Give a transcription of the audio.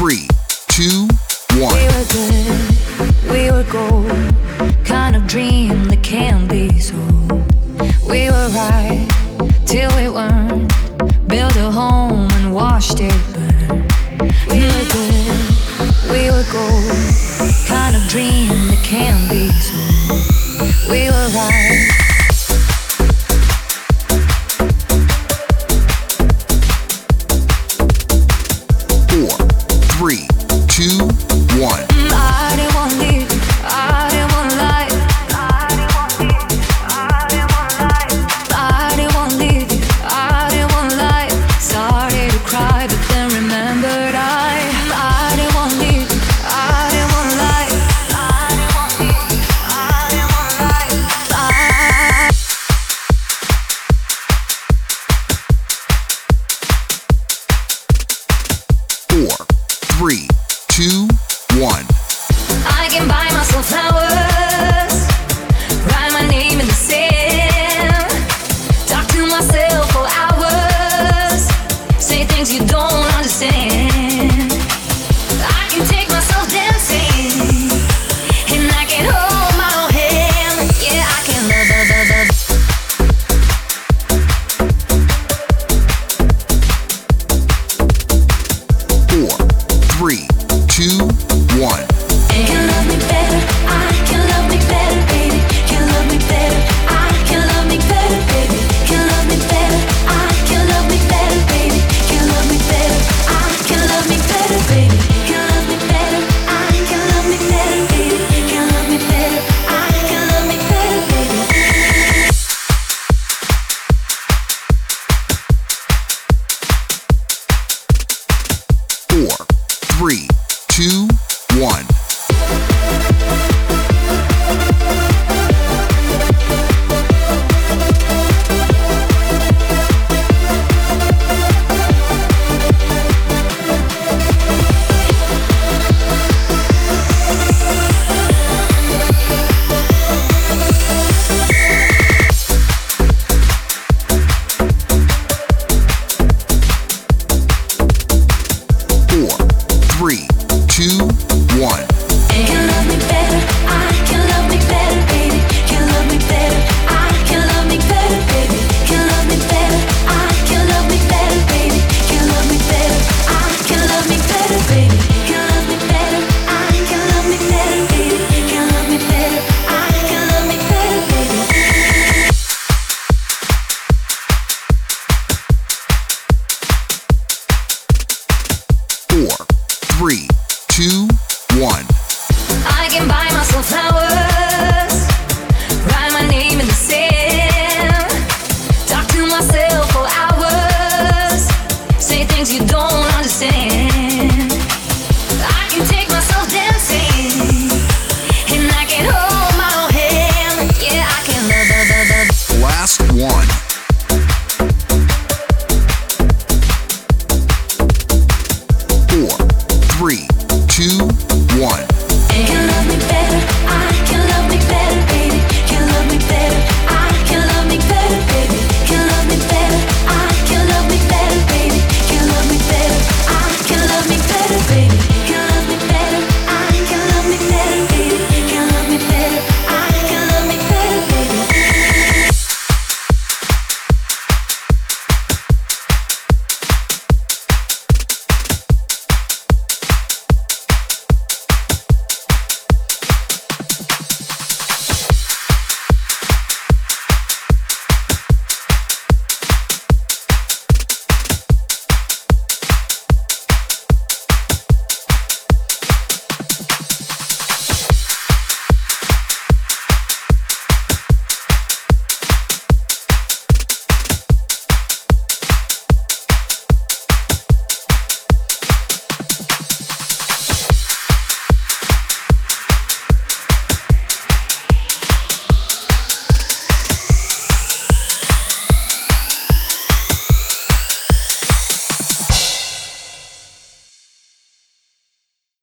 3, 2, 1. We were good, we were gold, kind of dream that can't be sold. We were right till we weren't, built a home and watched it burn. We were good, we were gold, kind of dream that can't be sold. We were right. 3, 2, 1. I didn't want to leave, I didn't want to lie. I didn't want to leave, I didn't want to lie. I didn't want to leave, I didn't want to lie. Started to cry, but then remembered I didn't want to leave, I didn't want to lie. I didn't want to leave, I didn't want to lie. 4, 3, 2, 1. I can buy myself flowers, write my name in the sand, talk to myself for hours, say things you don't understand. I can take myself dancing, and I can hold my own hand. Yeah, I can love. 4, 3, 2, 1. Can love me better, I can love me better, baby. Can love me better, I can love me better, baby. Can love me better, I can love me better, baby. Can love me better, I can love me better, baby. Can love me better, I can love me better, baby. Can love me better, I can love me better, baby. 4, 3, 2, 1. Three, 2, 1. Can love me better, I can love me better, baby. Can love me better, I can love me better, baby. Can love me better, I can love me better, baby. Can love me better, I can love me better, baby. Can love me better, I can love me better, baby. Can love me better, I can love me better, baby. 4, 3, 2, 1.